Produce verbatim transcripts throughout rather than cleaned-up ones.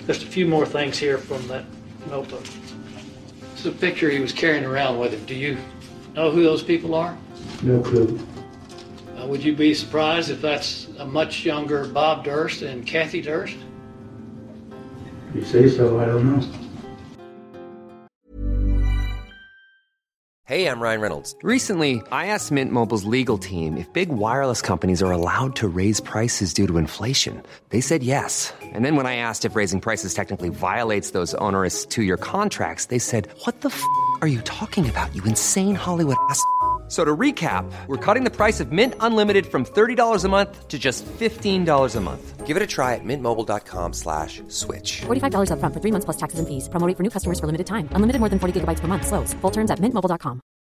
Just a few more things here from that notebook. This is a picture he was carrying around with him. Do you know who those people are? No clue. Uh, would you be surprised if that's a much younger Bob Durst and Kathy Durst? If you say so, I don't know. Hey, I'm Ryan Reynolds. Recently, I asked Mint Mobile's legal team if big wireless companies are allowed to raise prices due to inflation. They said yes. And then when I asked if raising prices technically violates those onerous two-year contracts, they said, "What the f*** are you talking about, you insane Hollywood ass f- So to recap, we're cutting the price of Mint Unlimited from thirty dollars a month to just fifteen dollars a month. Give it a try at mintmobile.com slash switch. forty-five dollars up front for three months plus taxes and fees. Promo rate for new customers for limited time. Unlimited more than forty gigabytes per month. Slows full terms at mint mobile dot com.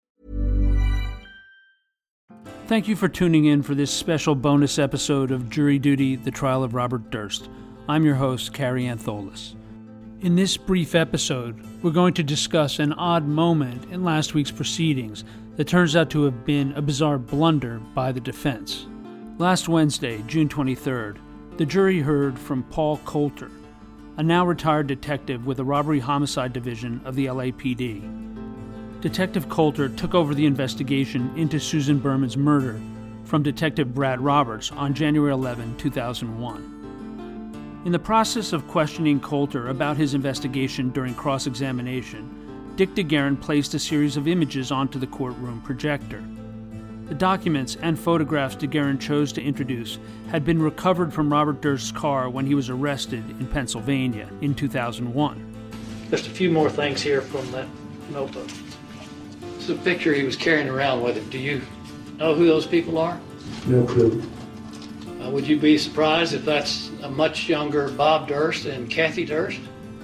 Thank you for tuning in for this special bonus episode of Jury Duty, The Trial of Robert Durst. I'm your host, Carrie Antholis. In this brief episode, we're going to discuss an odd moment in last week's proceedings that turns out to have been a bizarre blunder by the defense. Last Wednesday, June twenty-third, the jury heard from Paul Coulter, a now retired detective with the Robbery Homicide Division of the L A P D. Detective Coulter took over the investigation into Susan Berman's murder from Detective Brad Roberts on January eleventh, two thousand one. In the process of questioning Coulter about his investigation during cross-examination, Dick DeGuerin placed a series of images onto the courtroom projector. The documents and photographs DeGuerin chose to introduce had been recovered from Robert Durst's car when he was arrested in Pennsylvania in two thousand one. Just a few more things here from that notebook. This is a picture he was carrying around with him. Do you know who those people are? No clue. Uh, would you be surprised if that's a much younger Bob Durst and Kathy Durst?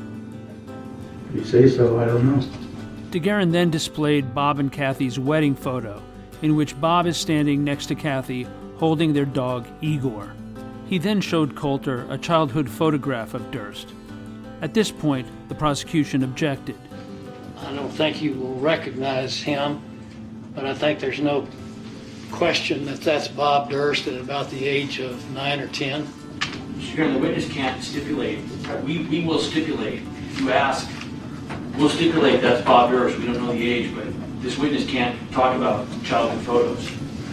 If you say so, I don't know. DeGuerin then displayed Bob and Kathy's wedding photo, in which Bob is standing next to Kathy holding their dog Igor. He then showed Coulter a childhood photograph of Durst. At this point, the prosecution objected. I don't think you will recognize him, but I think there's no question that that's Bob Durst at about the age of nine or ten. Mister Chairman, the witness can't stipulate. We, we will stipulate. If you ask, we'll stipulate that's Bob Durst. We don't know the age, but this witness can't talk about childhood photos.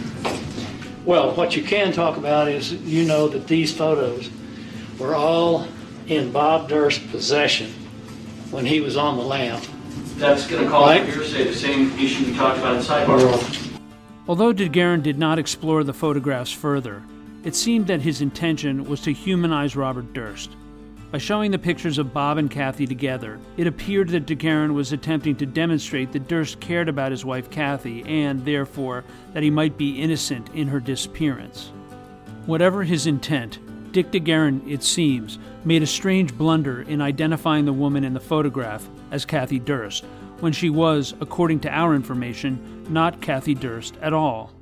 Well, what you can talk about is you know that these photos were all in Bob Durst's possession when he was on the lam. That's going to call Right. for hearsay, the same issue we talked about in sidebar. Although DeGuerin did not explore the photographs further, it seemed that his intention was to humanize Robert Durst. By showing the pictures of Bob and Kathy together, it appeared that DeGuerin was attempting to demonstrate that Durst cared about his wife Kathy and, therefore, that he might be innocent in her disappearance. Whatever his intent, Dick DeGuerin, it seems, made a strange blunder in identifying the woman in the photograph as Kathy Durst, when she was, according to our information, not Kathy Durst at all.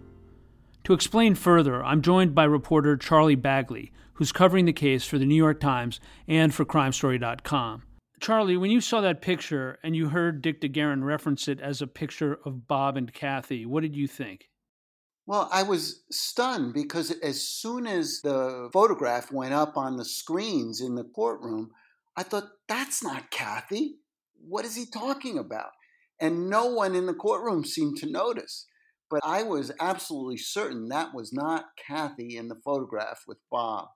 To explain further, I'm joined by reporter Charlie Bagley, who's covering the case for the New York Times and for crime story dot com. Charlie, when you saw that picture and you heard Dick DeGuerin reference it as a picture of Bob and Kathy, what did you think? Well, I was stunned because as soon as the photograph went up on the screens in the courtroom, I thought, that's not Kathy. What is he talking about? And no one in the courtroom seemed to notice. But I was absolutely certain that was not Kathy in the photograph with Bob.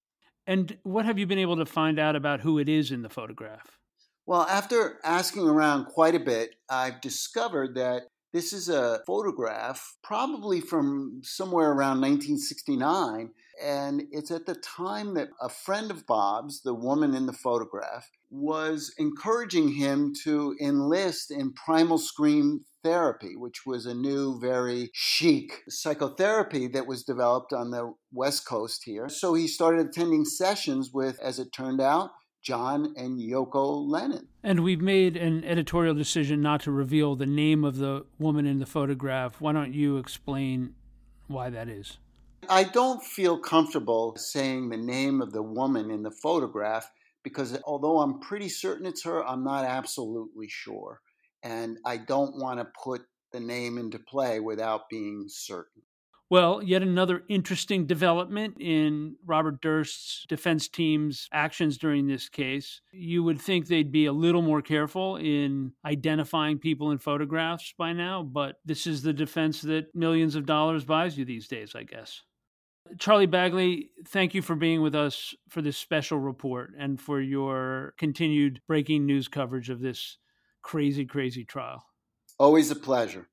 And what have you been able to find out about who it is in the photograph? Well, after asking around quite a bit, I've discovered that this is a photograph probably from somewhere around nineteen sixty-nine, and it's at the time that a friend of Bob's, the woman in the photograph, was encouraging him to enlist in primal scream therapy, which was a new, very chic psychotherapy that was developed on the West Coast here. So he started attending sessions with, as it turned out, John and Yoko Lennon. And we've made an editorial decision not to reveal the name of the woman in the photograph. Why don't you explain why that is? I don't feel comfortable saying the name of the woman in the photograph because although I'm pretty certain it's her, I'm not absolutely sure. And I don't want to put the name into play without being certain. Well, yet another interesting development in Robert Durst's defense team's actions during this case. You would think they'd be a little more careful in identifying people in photographs by now, but this is the defense that millions of dollars buys you these days, I guess. Charlie Bagley, thank you for being with us for this special report and for your continued breaking news coverage of this crazy, crazy trial. Always a pleasure.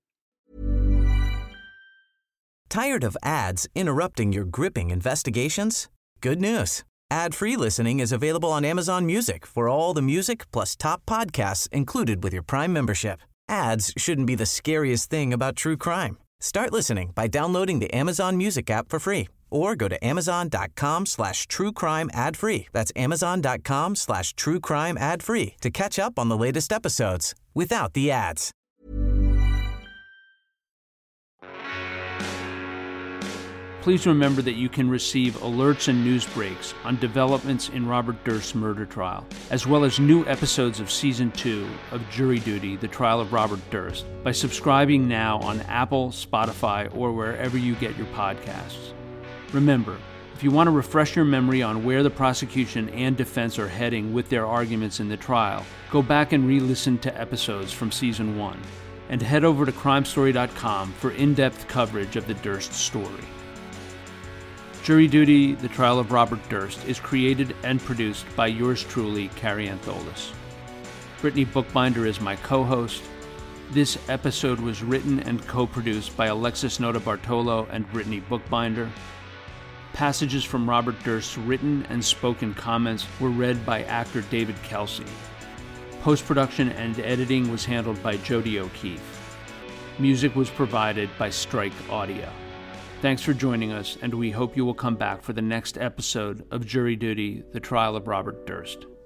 Tired of ads interrupting your gripping investigations? Good news. Ad-free listening is available on Amazon Music for all the music plus top podcasts included with your Prime membership. Ads shouldn't be the scariest thing about true crime. Start listening by downloading the Amazon Music app for free or go to amazon.com slash true crime ad free. That's amazon.com slash true crime ad free to catch up on the latest episodes without the ads. Please remember that you can receive alerts and news breaks on developments in Robert Durst's murder trial, as well as new episodes of Season two of Jury Duty, The Trial of Robert Durst, by subscribing now on Apple, Spotify, or wherever you get your podcasts. Remember, if you want to refresh your memory on where the prosecution and defense are heading with their arguments in the trial, go back and re-listen to episodes from Season one, and head over to crime story dot com for in-depth coverage of the Durst story. Jury Duty, The Trial of Robert Durst is created and produced by yours truly, Carrie Antholis. Brittany Bookbinder is my co-host. This episode was written and co-produced by Alexis Notarbartolo and Brittany Bookbinder. Passages from Robert Durst's written and spoken comments were read by actor David Kelsey. Post-production and editing was handled by Jody O'Keefe. Music was provided by Strike Audio. Thanks for joining us, and we hope you will come back for the next episode of Jury Duty, The Trial of Robert Durst.